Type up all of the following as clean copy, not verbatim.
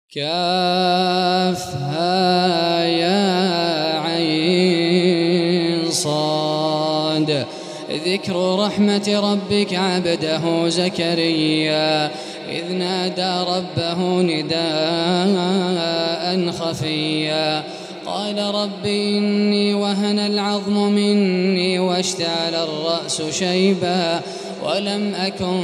كافها يا عين صاد. ذكر رحمة ربك عبده زكريا إذ نادى ربه نداء خفيا قال رب إني وهن العظم مني واشتعل الرأس شيبا ولم أكن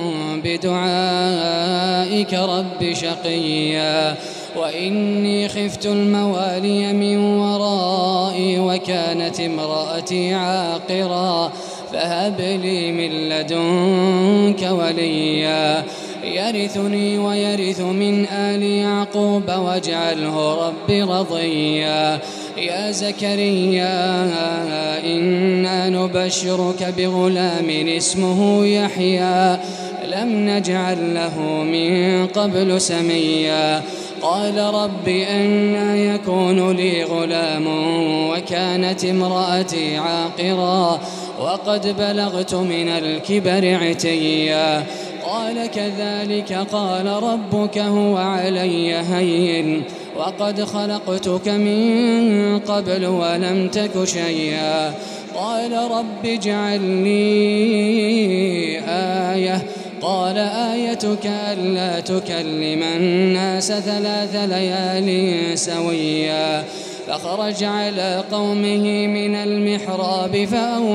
بدعائك رب شقيا وإني خفت الموالي من ورائي وكانت امرأتي عاقرا فهب لي من لدنك وليا يرثني ويرث من آل يعقوب واجعله رب رضيا. يا زكريا إنا نبشرك بغلام اسمه يحيى لم نجعل له من قبل سميا قال رب أنى يكون لي غلام وكانت امرأتي عاقرا وقد بلغت من الكبر عتيا قال كذلك قال ربك هو علي هين وقد خلقتك من قبل ولم تك شيئا قال رب اجعل لي آية قال آيتك ألا تكلم الناس 3 ليال سويا فخرج على قومه من المحراب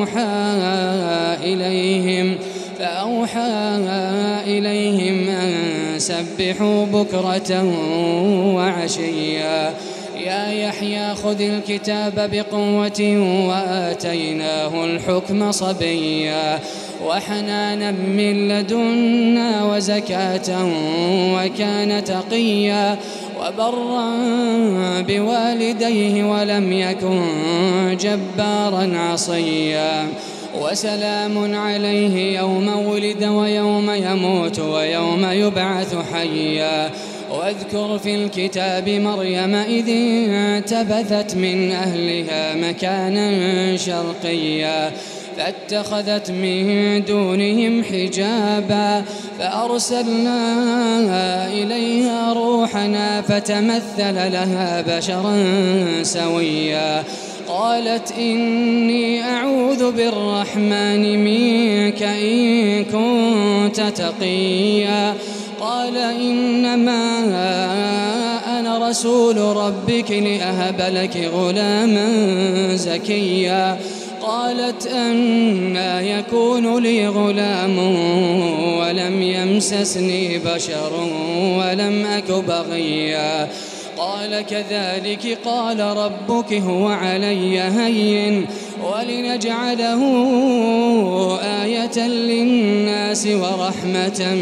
فأوحى إليهم أن سبحوا بكرة وعشيا يا يحيى خذ الكتاب بقوة وآتيناه الحكم صبيا وحنانا من لدنا وزكاة وكان تقيا وبرا بوالديه ولم يكن جبارا عصيا وسلام عليه يوم ولد ويوم يموت ويوم يبعث حيا واذكر في الكتاب مريم إذ انتبذت من أهلها مكانا شرقيا فاتخذت من دونهم حجابا فأرسلنا إليها روحنا فتمثل لها بشرا سويا قالت إني أعوذ بالرحمن منك إن كنت تقيا قال إنما أنا رسول ربك لأهب لك غلاما زكيا قالت أنى يكون لي غلام ولم يمسسني بشر ولم أك بغيا قال كذلك قال ربك هو علي هين ولنجعله آية للناس ورحمة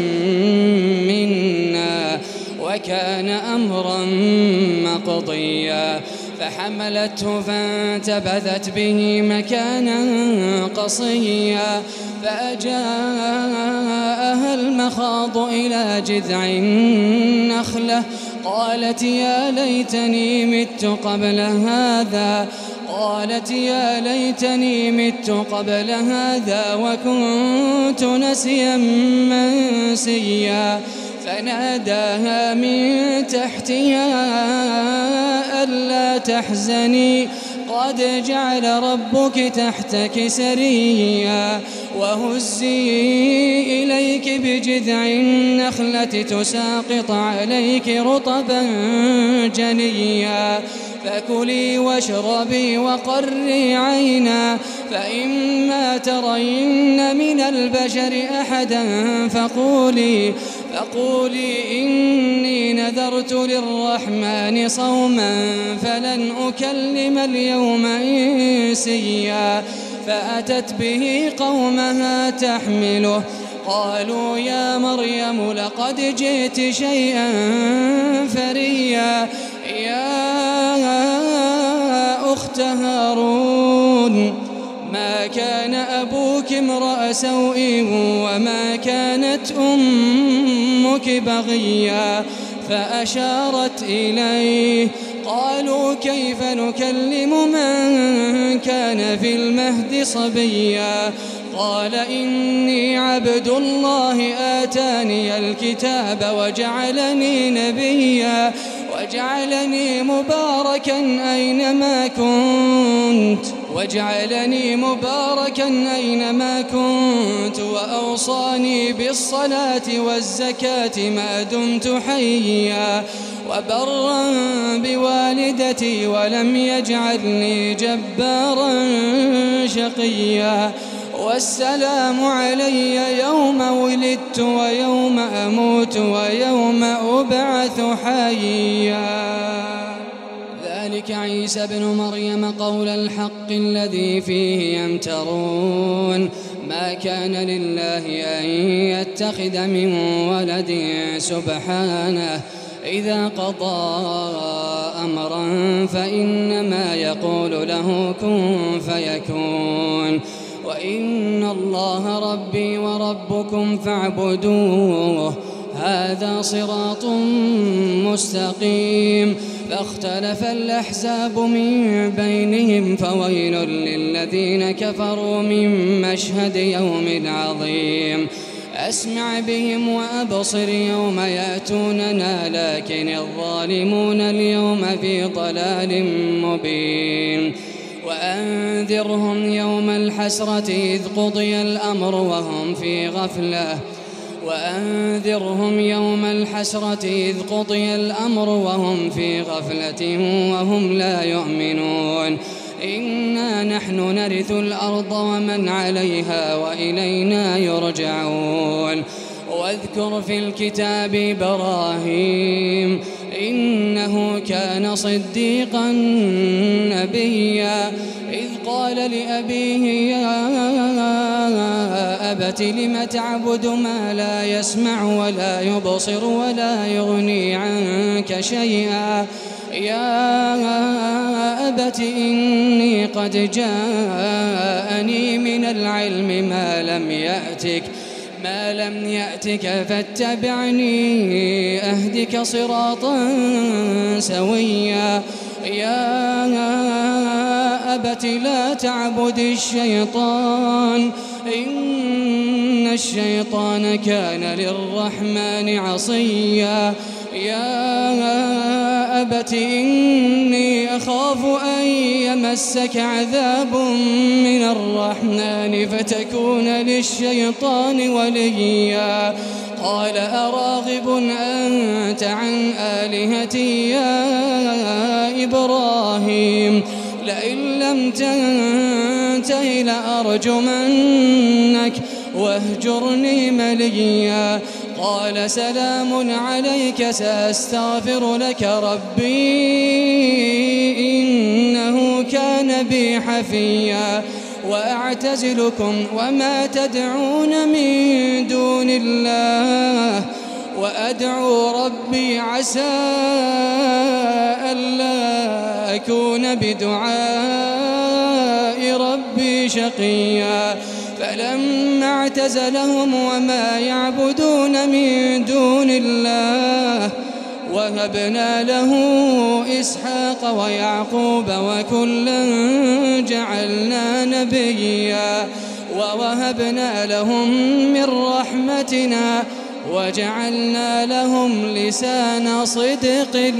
منا وكان أمرا مقضيا فحملته فانتبذت به مكانا قصيا فأجاءها المخاض إلى جذع النخلة قالت يا ليتني مت قبل هذا وكنت نسيا منسيا فناداها من تحتها ألا تحزني قد جعل ربك تحتك سريا وهزي إليك بجذع النخلة تساقط عليك رطبا جنيا فكلي واشربي وقري عينا فإما ترين من البشر أحدا فقولي إني نذرت للرحمن صوما فلن أكلم اليوم إنسيا فأتت به قومها تحمله قالوا يا مريم لقد جئت شيئا فريا يا أخت هارون ما كان أبوك امرأ سوء وما كانت أمك بغيا فأشارت إليه قالوا كيف نكلم من كان في المهد صبيا قال إني عبد الله آتاني الكتاب وجعلني نبيا وجعلني مباركا أينما كنت وأوصاني بالصلاة والزكاة ما دمت حيا وبرا بوالدتي ولم يجعلني جبارا شقيا والسلام علي يوم ولدت ويوم أموت ويوم أبعث حيا. ذلك عيسى ابن مريم قول الحق الذي فيه يمترون ما كان لله أن يتخذ من ولد سبحانه إذا قضى أمرا فإنما يقول له كن فيكون وإن الله ربي وربكم فاعبدوه هذا صراط مستقيم. فاختلف الأحزاب من بينهم فويل للذين كفروا من مشهد يوم عظيم. أسمع بهم وأبصر يوم يأتوننا لكن الظالمون اليوم في ضلال مبين. وأنذرهم يوم الحسرة إذ قضي الأمر وهم في غفلة وهم لا يؤمنون. إنا نحن نرث الأرض ومن عليها وإلينا يرجعون. واذكر في الكتاب إبراهيم إنه كان صديقا نبيا إذ قال لأبيه يا أبت لم تعبد ما لا يسمع ولا يبصر ولا يغني عنك شيئا يا أبت إني قد جاءني من العلم ما لم يأتك فاتبعني أهدك صراطا سويا يا أبت لا تعبد الشيطان إن الشيطان كان للرحمن عصيا يا أبت إني أخاف أن يمسك عذاب من الرحمن فتكون للشيطان وليا قال أراغب أنت عن آلهتي يا إبراهيم لئن لم تنته لأرجمنك واهجرني مليا قال سلام عليك سأستغفر لك ربي إنه كان بي حفيا وأعتزلكم وما تدعون من دون الله وأدعو ربي عسى ألا أكون بدعاء ربي شقيا فلما اعتزلهم وما يعبدون من دون الله وهبنا له إسحاق ويعقوب وكلا جعلنا نبيا ووهبنا لهم من رحمتنا وجعلنا لهم لسان صدق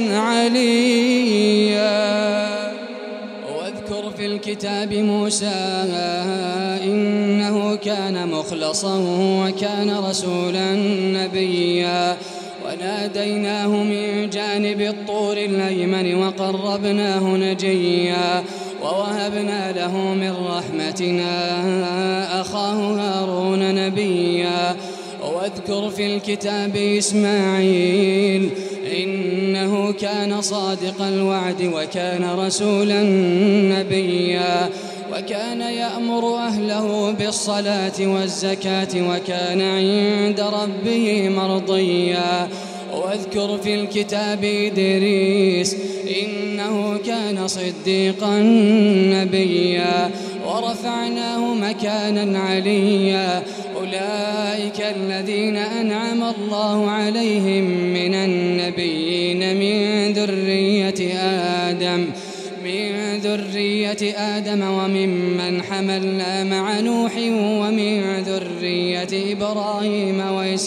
عليا. واذكر في الكتاب موسى إنه كان مخلصا وكان رسولا نبيا وناديناه من جانب الطور الأيمن وقربناه نجيا ووهبنا له من رحمتنا أخاه هارون نبيا. واذكر في الكتاب إسماعيل إنه كان صادق الوعد وكان رسولا نبيا وكان يأمر أهله بالصلاة والزكاة وكان عند ربه مرضيا. واذكر في الكتاب إدريس إنه كان صديقا نبيا ورفعناه مكانا عليا. أولئك الذين أنعم الله عليهم من النبيين من ذرية آدم وممن حملنا مع نوح ومن ذرية إبراهيم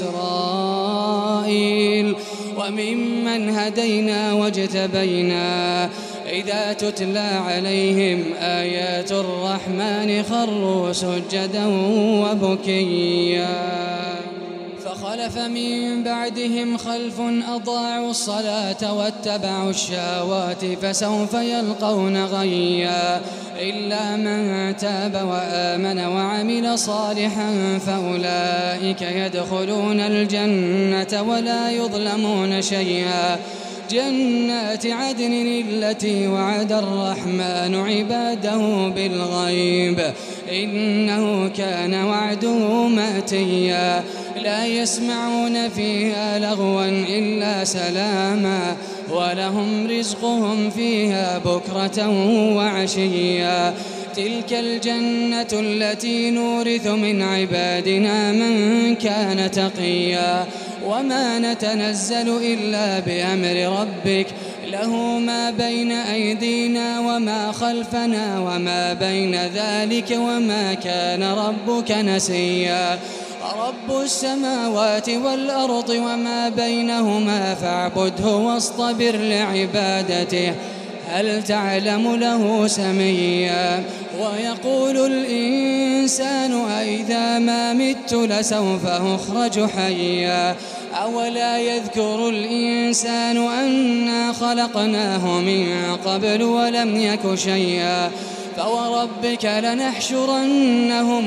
وإسرائيل وممن هدينا واجتبينا إذا تتلى عليهم آيات الرحمن خروا سجدا وبكيا فخلف من بعدهم خلف أضاعوا الصلاة واتبعوا الشهوات فسوف يلقون غيا إلا من تاب وآمن وعمل صالحا فأولئك يدخلون الجنة ولا يظلمون شيئا جنات عدن التي وعد الرحمن عباده بالغيب إنه كان وعده مأتيا لا يسمعون فيها لغوا إلا سلاما ولهم رزقهم فيها بكرة وعشيا تلك الجنة التي نورث من عبادنا من كان تقيا وما نتنزل إلا بأمر ربك له ما بين أيدينا وما خلفنا وما بين ذلك وما كان ربك نسيا رب السماوات والأرض وما بينهما فاعبده واصطبر لعبادته هل تعلم له سميا ويقول الإنسان أإذا ما مت لسوف أخرج حيا أولا يذكر الإنسان أنا خلقناه من قبل ولم يك شيئا فوربك لنحشرنهم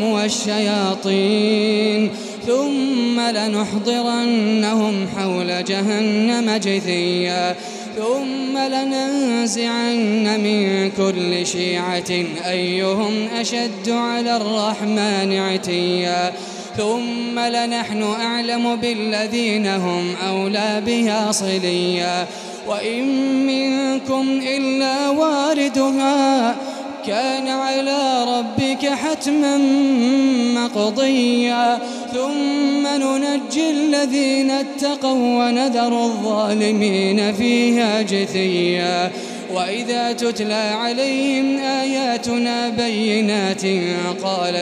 والشياطين ثم لنحضرنهم حول جهنم جثيا ثم لننزعن من كل شيعة أيهم أشد على الرحمن عتيا ثم لنحن أعلم بالذين هم أولى بها صليا وإن منكم إلا واردها كان على ربك حتما مقضيا ثم ننجي الذين اتقوا ونذر الظالمين فيها جثيا وإذا تتلى عليهم آياتنا بينات قال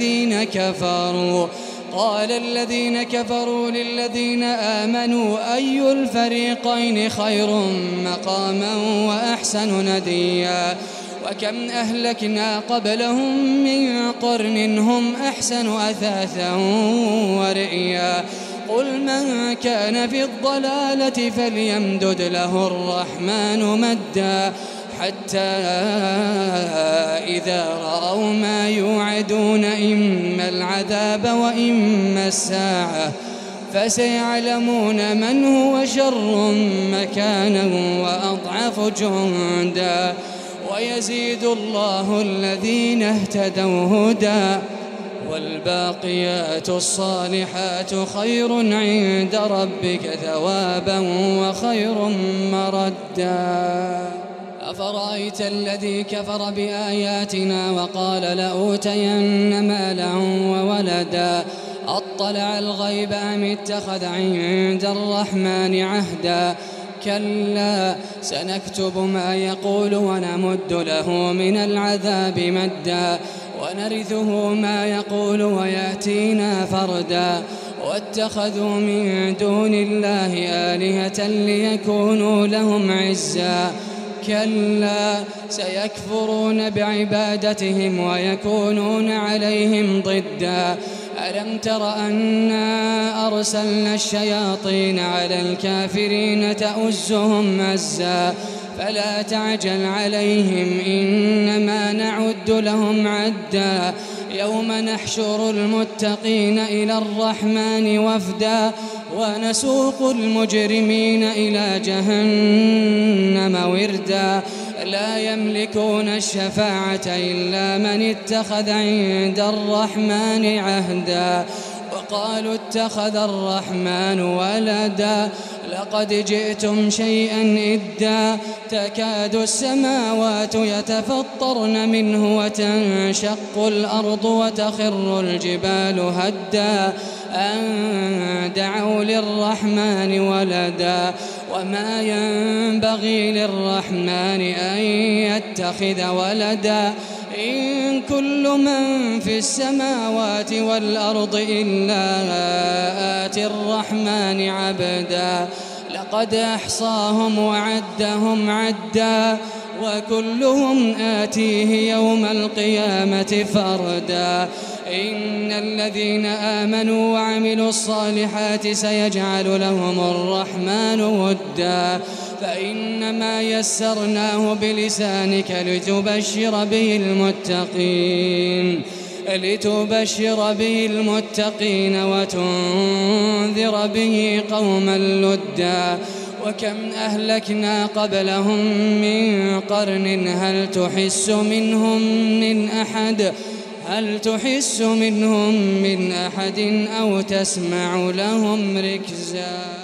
الذين كفروا للذين آمنوا أي الفريقين خير مقاما وأحسن نديا وكم أهلكنا قبلهم من قرن هم أحسن أثاثا ورئيا قل من كان في الضلالة فليمدد له الرحمن مدا حتى إذا رأوا ما يوعدون إما العذاب وإما الساعة فسيعلمون من هو شر مكانا وأضعف جندا ويزيد الله الذين اهتدوا هدى والباقيات الصالحات خير عند ربك ثوابا وخير مردا أفرأيت الذي كفر بآياتنا وقال لأوتين مالا وولدا أطلع الغيب أم اتخذ عند الرحمن عهدا كلا سنكتب ما يقول ونمد له من العذاب مدا ونرثه ما يقول ويأتينا فردا واتخذوا من دون الله آلهة ليكونوا لهم عزا كلا سيكفرون بعبادتهم ويكونون عليهم ضدا ألم تر أنا أرسلنا الشياطين على الكافرين تؤزهم أزا فلا تعجل عليهم إنما نعد لهم عدا يوم نحشر المتقين إلى الرحمن وفدا ونسوق المجرمين إلى جهنم وردا لا يملكون الشفاعة إلا من اتخذ عند الرحمن عهدا وقالوا اتخذ الرحمن ولدا لقد جئتم شيئا إدا تكاد السماوات يتفطرن منه وتنشق الأرض وتخر الجبال هدا أن دعوا للرحمن ولدا وما ينبغي للرحمن أن يتخذ ولدا إن كل من في السماوات والأرض إلا آتي الرحمن عبدا لقد أحصاهم وعدهم عدا وكلهم آتيه يوم القيامة فردا إن الذين آمنوا وعملوا الصالحات سيجعل لهم الرحمن ودا فإنما يسرناه بلسانك لتبشر به المتقين وتنذر به قوما لدا وكم أهلكنا قبلهم من قرن هل تحس منهم من أحد أو تسمع لهم ركزا.